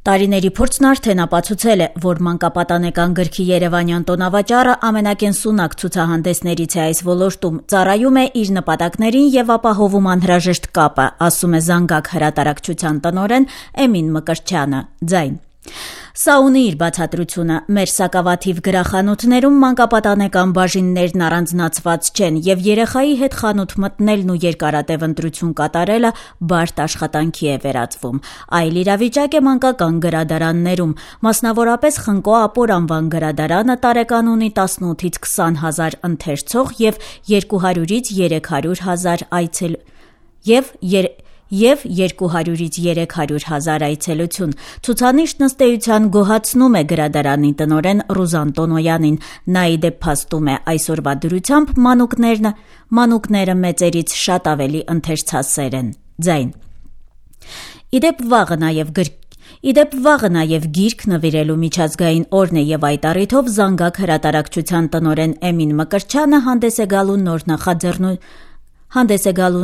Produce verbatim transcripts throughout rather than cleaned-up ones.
Տարիների փորձն արդեն ապացուցել է, որ մանկապատանեկան գրքի երևանյան տոնավաճառը ամենակենսունակ ցուցահանդեսներից է այս ոլորտում, ծառայում է իր նպատակներին եւ ապահովում անհրաժեշտ կապը, ասում է Զանգակ հրատարակչության տնօրեն Էմին Մկրտչյանը, ձայն. Սա ունի իր բացատրությունը, մեր սակավաթիվ գրախանութներում մանկապատանեկան բաժիններն առանձնացված չեն եւ երեխայի հետ խանութ մտնելն ու երկարատև ընտրություն կատարելը բարդ աշխատանքի է վերածվում։ Այլ իրավիճակ է մանկական գրադարաններում, մասնավորապես Խնկո Ապոր անվան գրադարանը տարեկան ունի տասնութից քսան հազար ընթերցող եւ երկու հարյուրից երեք հարյուր հազար այցել եւ եր... և երկու հարյուրից երեք հարյուր հազար այցելություն։ Ցուցանիշն ըստ էության գոհացնում է գրադարանի տնօրեն Ռուզան Տոնոյանին։ Նա ի դեպ փաստում է այսօրվա դրությամբ մանուկներն մանուկները մեծերից շատ ավելի ընթերցասեր են, ձայն. Իդեպ վաղը նաև գրք Իդեպ վաղը նաև գիրք նվիրելու միջազգային օրն է եւ այդ առիթով Զանգակ հրատարակչության տնօրեն Էմին Մկրտչյանը հանդես է գալու նոր նախաձեռնու հանդես է գալու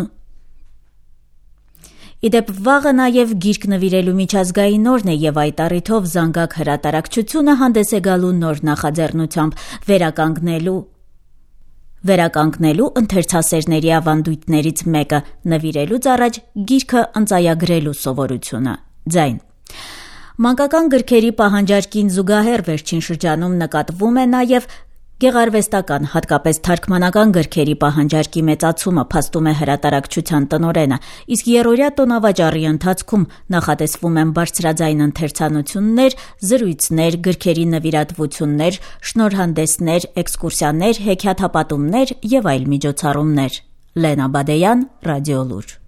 Իդեպ վաղը նաև գիրք նվիրելու միջազգային օրն է եւ այդ առիթով Զանգակ հրատարակչությունը հանդես է գալու նոր նախաձեռնությամբ վերականգնելու վերականգնելու ընթերցասերների ավանդույթներից մեկը նվիրելուց առաջ գիրքը ընծայագրելու սովորությունը, ձայն. Մանկական գրքերի պահանջարկին զուգահեռ վերջին շրջանում նկատվում է նաև գեղարվեստական, հատկապես թարգմանական գրքերի պահանջարկի մեծացումը, փաստում է հրատարակչության տնօրենը, իսկ եռօրյա տոնավաճառի ընթացքում նախատեսվում են բարձրաձայն ընթերցանություններ, զրույցներ, գրքերի նվիրատվություններ, շնորհանդեսներ, էքսկուրսիաներ, հեքիաթապատումներ եւ այլ միջոցառումներ։ Լենա Բադեյան, Ռադիոլուր։